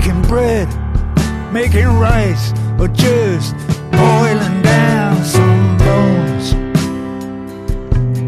baking bread, making rice, or just boiling down some